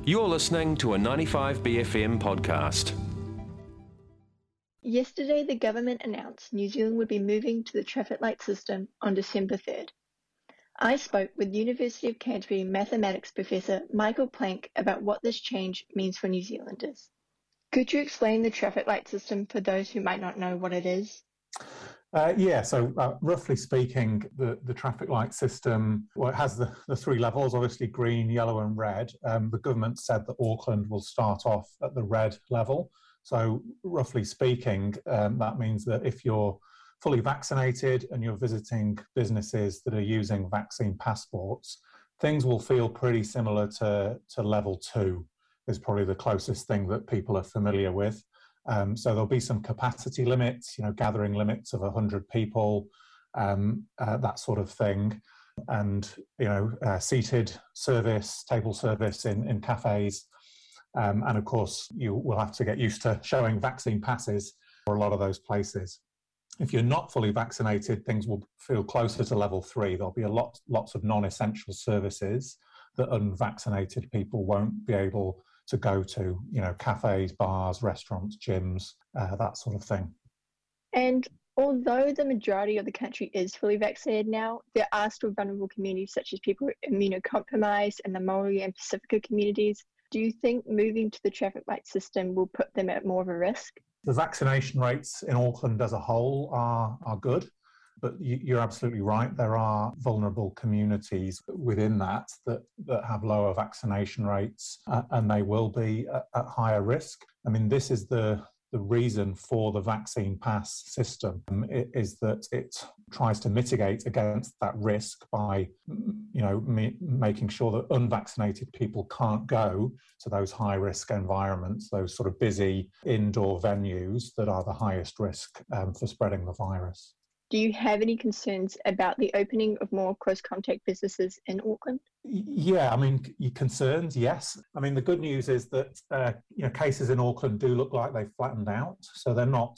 You're listening to a 95BFM podcast. Yesterday, the government announced New Zealand would be moving to the traffic light system on December 3rd. I spoke with University of Canterbury mathematics professor Michael Plank about what this change means for New Zealanders. Could you explain the traffic light system for those who might not know what it is? So roughly speaking, the traffic light system, well, it has the three levels, obviously green, yellow and red. The government said that Auckland will start off at the red level. So roughly speaking, that means that if you're fully vaccinated and you're visiting businesses that are using vaccine passports, things will feel pretty similar to level 2 is probably the closest thing that people are familiar with. So there'll be some capacity limits, gathering limits of 100 people, that sort of thing. And, seated service, table service in cafes. And of course, you will have to get used to showing vaccine passes for a lot of those places. If you're not fully vaccinated, things will feel closer to level 3. There'll be lots of non-essential services that unvaccinated people won't be able to go to, cafes, bars, restaurants, gyms, that sort of thing. And although the majority of the country is fully vaccinated now, there are still vulnerable communities such as people immunocompromised and the Maori and Pacifica communities. Do you think moving to the traffic light system will put them at more of a risk? The vaccination rates in Auckland as a whole are good. But you're absolutely right. There are vulnerable communities within that have lower vaccination rates, and they will be at higher risk. I mean, this is the reason for the vaccine pass system, is that it tries to mitigate against that risk by, making sure that unvaccinated people can't go to those high risk environments, those sort of busy indoor venues that are the highest risk for spreading the virus. Do you have any concerns about the opening of more close contact businesses in Auckland? Yeah, I mean, your concerns, yes. I mean, the good news is that cases in Auckland do look like they've flattened out, so they're not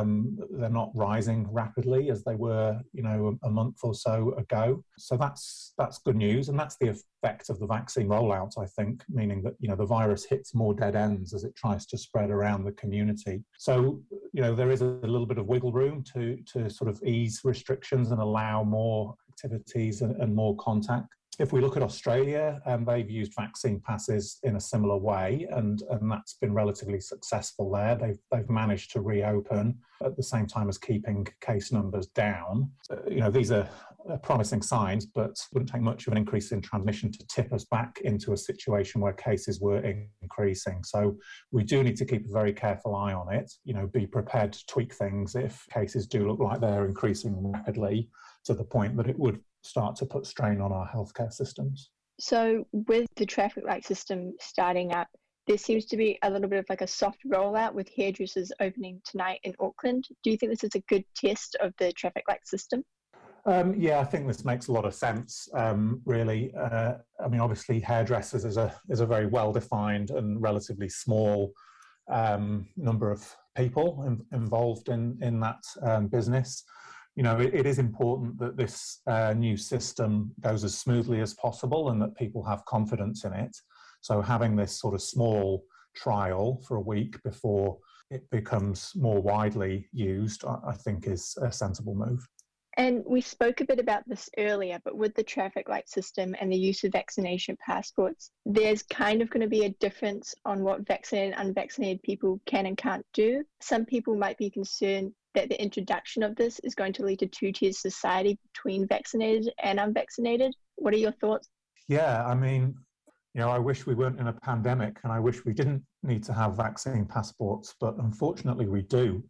rising rapidly as they were, a month or so ago. So that's good news, and that's the effect of the vaccine rollout, I think, meaning that the virus hits more dead ends as it tries to spread around the community. So there is a little bit of wiggle room to sort of ease restrictions and allow more activities and more contact. If we look at Australia, they've used vaccine passes in a similar way, and that's been relatively successful there. They've managed to reopen at the same time as keeping case numbers down. These are promising signs, but wouldn't take much of an increase in transmission to tip us back into a situation where cases were increasing. So we do need to keep a very careful eye on it. Be prepared to tweak things if cases do look like they're increasing rapidly to the point that it would start to put strain on our healthcare systems. So with the traffic light system starting up, there seems to be a little bit of like a soft rollout with hairdressers opening tonight in Auckland. Do you think this is a good test of the traffic light system? I think this makes a lot of sense, really. Obviously, hairdressers is a very well-defined and relatively small number of people involved in that business. It is important that this new system goes as smoothly as possible and that people have confidence in it. So having this sort of small trial for a week before it becomes more widely used, I think is a sensible move. And we spoke a bit about this earlier, but with the traffic light system and the use of vaccination passports, there's kind of going to be a difference on what vaccinated and unvaccinated people can and can't do. Some people might be concerned that the introduction of this is going to lead to two-tier society between vaccinated and unvaccinated. What are your thoughts? Yeah, I mean, I wish we weren't in a pandemic and I wish we didn't need to have vaccine passports, but unfortunately we do.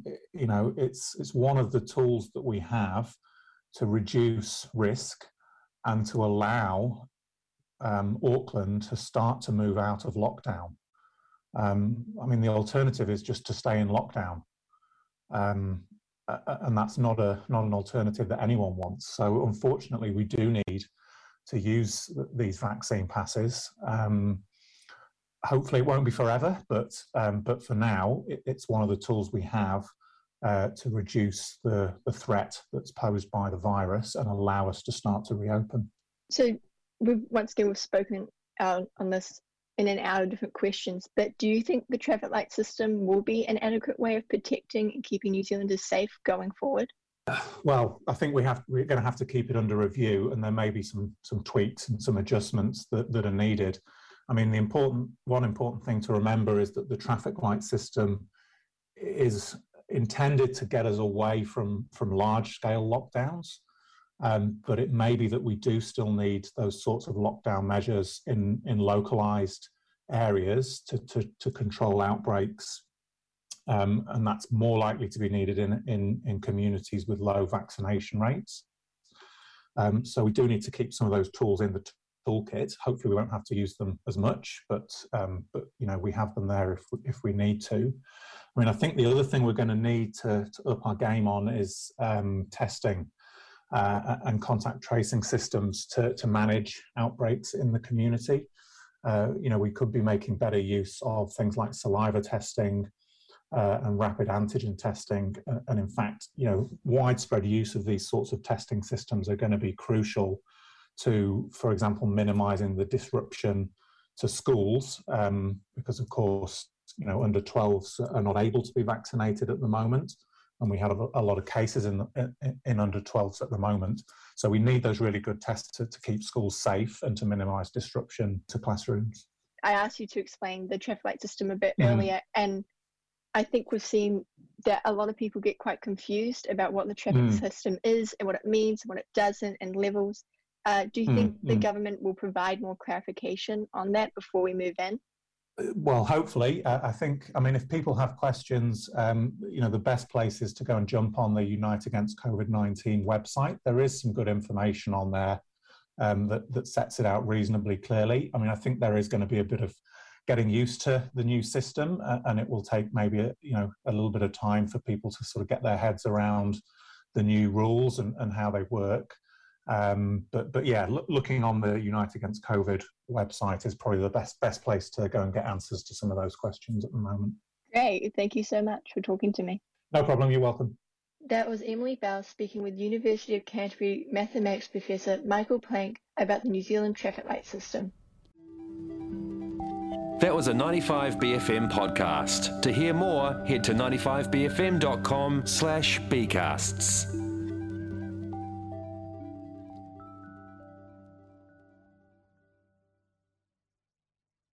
It's one of the tools that we have to reduce risk and to allow Auckland to start to move out of lockdown. The alternative is just to stay in lockdown. And that's not an alternative that anyone wants. So unfortunately, we do need to use these vaccine passes. Hopefully, it won't be forever, but for now, it's one of the tools we have to reduce the threat that's posed by the virus and allow us to start to reopen. So we've spoken on this in and out of different questions, but do you think the traffic light system will be an adequate way of protecting and keeping New Zealanders safe going forward? Well, I think we're going to have to keep it under review, and there may be some tweaks and some adjustments that are needed. I mean, one important thing to remember is that the traffic light system is intended to get us away from large-scale lockdowns, but it may be that we do still need those sorts of lockdown measures in localised areas to control outbreaks. And that's more likely to be needed in communities with low vaccination rates. So we do need to keep some of those tools in the toolkit. Hopefully we won't have to use them as much, but we have them there if we need to. I mean, I think the other thing we're going to need to up our game on is testing and contact tracing systems to manage outbreaks in the community. We could be making better use of things like saliva testing, and rapid antigen testing, and in fact, widespread use of these sorts of testing systems are going to be crucial to, for example, minimising the disruption to schools, because of course, under 12s are not able to be vaccinated at the moment, and we have a lot of cases in under 12s at the moment. So we need those really good tests to keep schools safe and to minimise disruption to classrooms. I asked you to explain the traffic light system a bit earlier, and I think we've seen that a lot of people get quite confused about what the traffic system is and what it means and what it doesn't and levels. Do you think the government will provide more clarification on that before we move in? Well, hopefully. I mean, if people have questions, the best place is to go and jump on the Unite Against COVID-19 website. There is some good information on there that sets it out reasonably clearly. I mean, I think there is going to be a bit of getting used to the new system, and it will take maybe a little bit of time for people to sort of get their heads around the new rules and how they work. But yeah, looking on the Unite Against COVID website is probably the best place to go and get answers to some of those questions at the moment. Great, thank you so much for talking to me. No problem, you're welcome. That was Emily Bell speaking with University of Canterbury mathematics professor Michael Plank about the New Zealand traffic light system. That was a 95BFM podcast. To hear more, head to 95bfm.com/bcasts.